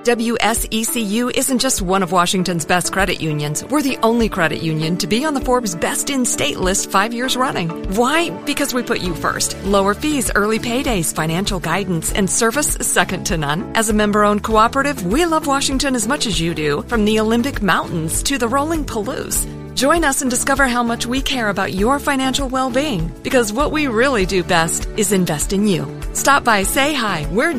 WSECU isn't just one of Washington's best credit unions. We're the only credit union to be on the Forbes Best in State list 5 years running. Why? Because we put you first. Lower fees, early paydays, financial guidance, and service second to none. As a member-owned cooperative, we love Washington as much as you do, from the Olympic Mountains to the rolling Palouse. Join us and discover how much we care about your financial well-being, because what we really do best is invest in you. Stop by, say hi. We're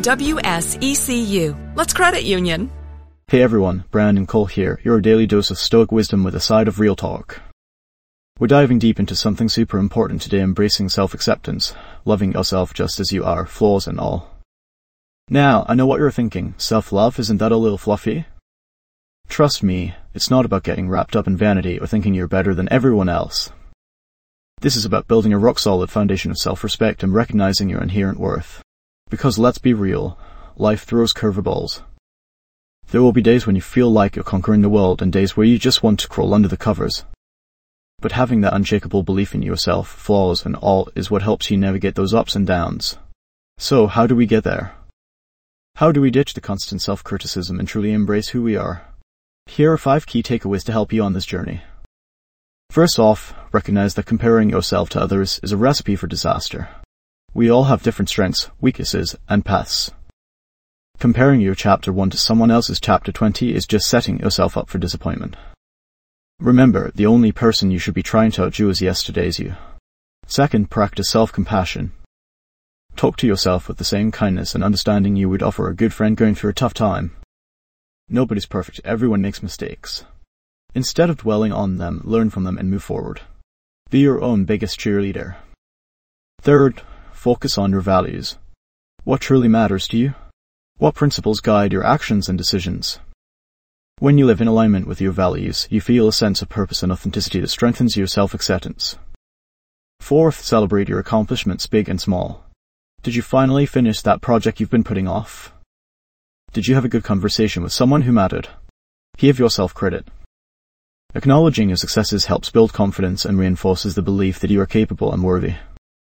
WSECU. Let's credit union. Hey everyone, Brandon Cole here, your daily dose of stoic wisdom with a side of real talk. We're diving deep into something super important today, embracing self-acceptance, loving yourself just as you are, flaws and all. Now, I know what you're thinking, self-love, isn't that a little fluffy? Trust me, it's not about getting wrapped up in vanity or thinking you're better than everyone else. This is about building a rock-solid foundation of self-respect and recognizing your inherent worth. Because let's be real, life throws curveballs. There will be days when you feel like you're conquering the world and days where you just want to crawl under the covers. But having that unshakable belief in yourself, flaws and all, is what helps you navigate those ups and downs. So, how do we get there? How do we ditch the constant self-criticism and truly embrace who we are? Here are 5 key takeaways to help you on this journey. First off, recognize that comparing yourself to others is a recipe for disaster. We all have different strengths, weaknesses, and paths. Comparing your chapter 1 to someone else's chapter 20 is just setting yourself up for disappointment. Remember, the only person you should be trying to outdo is yesterday's you. Second, practice self-compassion. Talk to yourself with the same kindness and understanding you would offer a good friend going through a tough time. Nobody's perfect, everyone makes mistakes. Instead of dwelling on them, learn from them and move forward. Be your own biggest cheerleader. Third, focus on your values. What truly matters to you? What principles guide your actions and decisions? When you live in alignment with your values, you feel a sense of purpose and authenticity that strengthens your self-acceptance. Fourth, celebrate your accomplishments, big and small. Did you finally finish that project you've been putting off? Did you have a good conversation with someone who mattered? Give yourself credit. Acknowledging your successes helps build confidence and reinforces the belief that you are capable and worthy.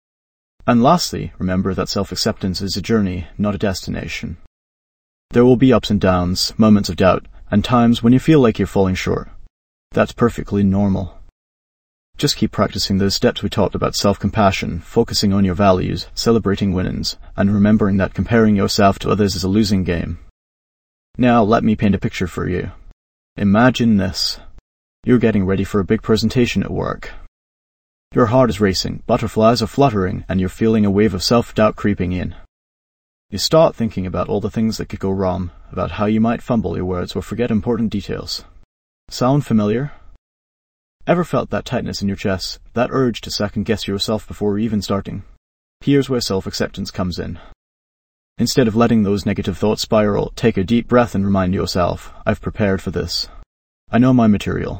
And lastly, remember that self-acceptance is a journey, not a destination. There will be ups and downs, moments of doubt, and times when you feel like you're falling short. That's perfectly normal. Just keep practicing those steps we talked about: self-compassion, focusing on your values, celebrating wins, and remembering that comparing yourself to others is a losing game. Now let me paint a picture for you. Imagine this. You're getting ready for a big presentation at work. Your heart is racing, butterflies are fluttering, and you're feeling a wave of self-doubt creeping in. You start thinking about all the things that could go wrong, about how you might fumble your words or forget important details. Sound familiar? Ever felt that tightness in your chest, that urge to second-guess yourself before even starting? Here's where self-acceptance comes in. Instead of letting those negative thoughts spiral, take a deep breath and remind yourself, I've prepared for this. I know my material.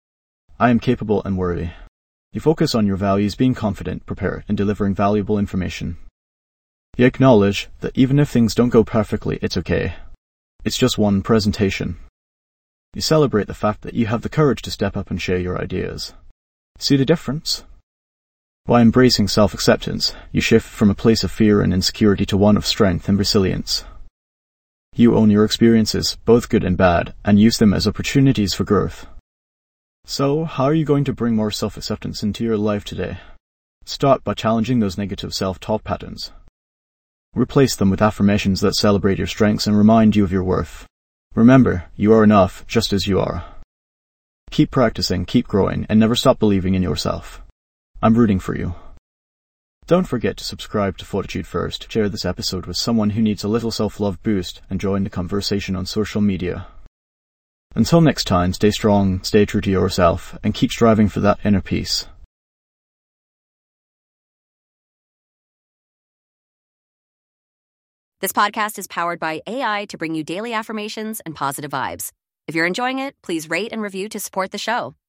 I am capable and worthy. You focus on your values, being confident, prepared, and delivering valuable information. You acknowledge that even if things don't go perfectly, it's okay. It's just one presentation. You celebrate the fact that you have the courage to step up and share your ideas. See the difference? By embracing self-acceptance, you shift from a place of fear and insecurity to one of strength and resilience. You own your experiences, both good and bad, and use them as opportunities for growth. So, how are you going to bring more self-acceptance into your life today? Start by challenging those negative self-talk patterns. Replace them with affirmations that celebrate your strengths and remind you of your worth. Remember, you are enough just as you are. Keep practicing, keep growing, and never stop believing in yourself. I'm rooting for you. Don't forget to subscribe to Fortitude First, share this episode with someone who needs a little self-love boost, and join the conversation on social media. Until next time, stay strong, stay true to yourself, and keep striving for that inner peace. This podcast is powered by AI to bring you daily affirmations and positive vibes. If you're enjoying it, please rate and review to support the show.